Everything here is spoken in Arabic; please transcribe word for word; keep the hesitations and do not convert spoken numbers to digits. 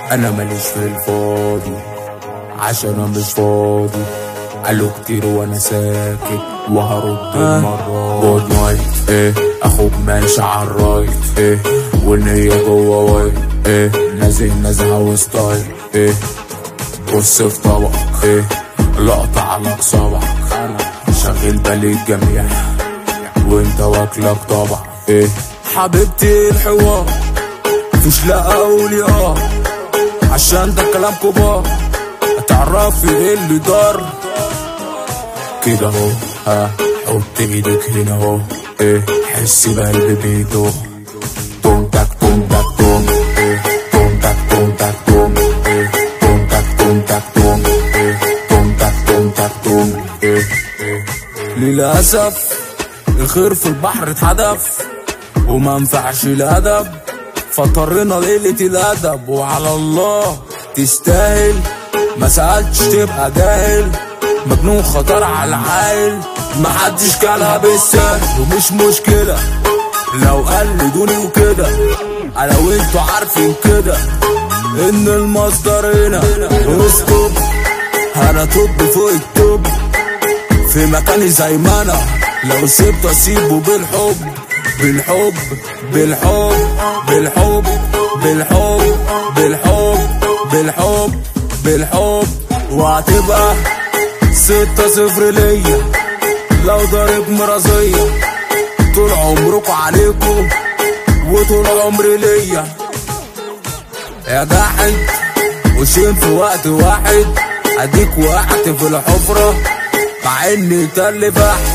انا ماليش في الفاضي عشان انا مش فاضي. قالوا كتير وانا ساكت وهرد المرة. جود نايت ايه اخوك ماشي عالرايت ايه والنية جوا وايت ايه نازل نازل وستايل ايه بص في طبقك ايه لقطة على صبعك. انا شغل بالي الجميع وانت واكلك طبع ايه حبيبتي الحوار مفيش لا اقول اه عشان ده كلام كبار هتعرفي ايه اللي دار كده اهو. ها حط ايدك هنا اهو ايه حسي بقلبي بيدوم توم تاك توم تاك توم ايه توم تاك توم تاك توم ايه توم تاك توم تاك توم ايه توم تاك توم تاك توم ايه ايه. للاسف الخير في البحر اتحدف وما نفعش الادب فاضطرينا ليلة الادب. وعلى الله تستاهل ما سألتش تبقى جاهل مجنون خطر على العايل محدش كلها بالسهل ومش مشكلة لو قلدوني وكده. انا وانتوا عارفين كده ان المصدر هنا اسكت. انا طب فوق الطب في مكاني زي ما انا لو سبت اسيبه بالحب بالحب بالحب بالحب بالحب بالحب بالحب بالحب. وهتبقى ستة صفر ليا لو ضارب مرازية طول عمركوا عليكوا وطول عمري ليا يا جاحد وشين في وقت واحد اديك وقعت في الحفرة مع اني تل بحت